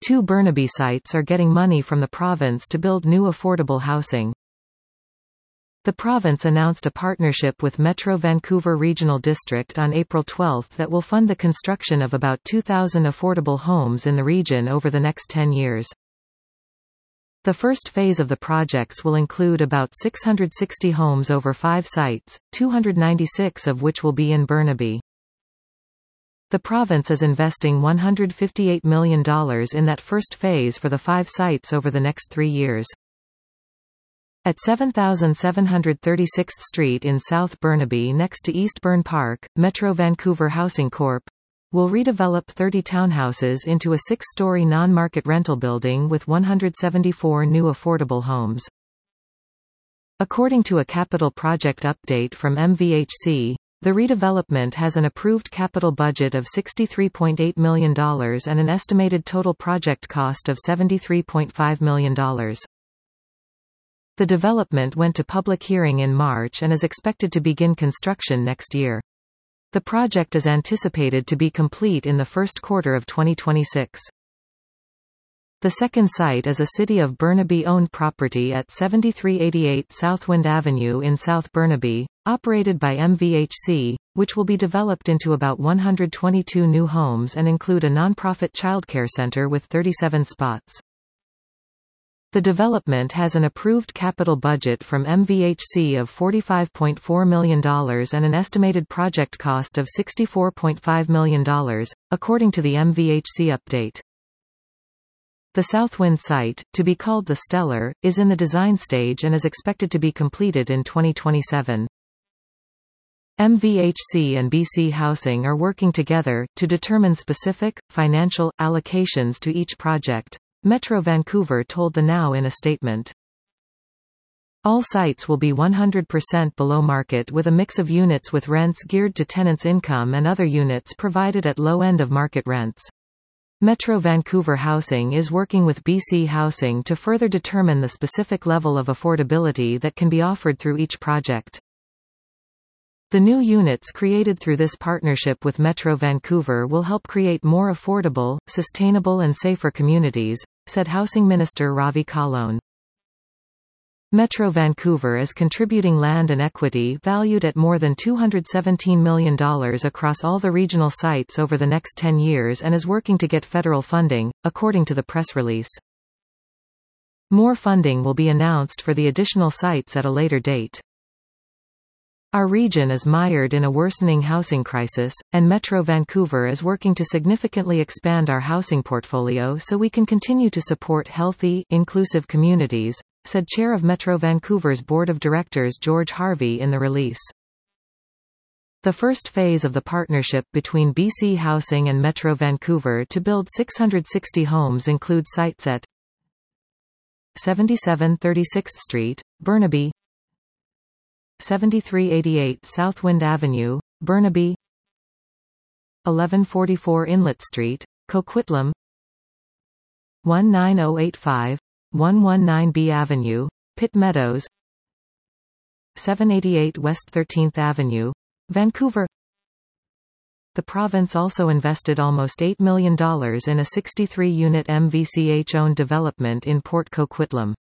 2 Burnaby sites are getting money from the province to build new affordable housing. The province announced a partnership with Metro Vancouver Regional District on April 12 that will fund the construction of about 2,000 affordable homes in the region over the next 10 years. The first phase of the projects will include about 660 homes over 5 sites, 296 of which will be in Burnaby. The province is investing $158 million in that first phase for the 5 sites over the next 3 years. At 7736th Street in South Burnaby next to Eastburn Park, Metro Vancouver Housing Corp. will redevelop 30 townhouses into a 6-story non-market rental building with 174 new affordable homes. According to a capital project update from MVHC, the redevelopment has an approved capital budget of $63.8 million and an estimated total project cost of $73.5 million. The development went to public hearing in March and is expected to begin construction next year. The project is anticipated to be complete in the first quarter of 2026. The second site is a City of Burnaby-owned property at 7388 Southwind Avenue in South Burnaby, operated by MVHC, which will be developed into about 122 new homes and include a nonprofit childcare center with 37 spots. The development has an approved capital budget from MVHC of $45.4 million and an estimated project cost of $64.5 million, according to the MVHC update. The Southwind site, to be called the Stellar, is in the design stage and is expected to be completed in 2027. MVHC and BC Housing are working together to determine specific, financial, allocations to each project, Metro Vancouver told the Now in a statement. All sites will be 100% below market with a mix of units with rents geared to tenants' income and other units provided at low end of market rents. Metro Vancouver Housing is working with BC Housing to further determine the specific level of affordability that can be offered through each project. The new units created through this partnership with Metro Vancouver will help create more affordable, sustainable and safer communities, said Housing Minister Ravi Kahlon. Metro Vancouver is contributing land and equity valued at more than $217 million across all the regional sites over the next 10 years and is working to get federal funding, according to the press release. More funding will be announced for the additional sites at a later date. Our region is mired in a worsening housing crisis, and Metro Vancouver is working to significantly expand our housing portfolio so we can continue to support healthy, inclusive communities, said Chair of Metro Vancouver's Board of Directors George Harvey in the release. The first phase of the partnership between BC Housing and Metro Vancouver to build 660 homes includes sites at 7736th Street, Burnaby, 7388 Southwind Avenue, Burnaby, 1144 Inlet Street, Coquitlam, 19085, 119B Avenue, Pitt Meadows, 788 West 13th Avenue, Vancouver. The province also invested almost $8 million in a 63-unit MVCH-owned development in Port Coquitlam.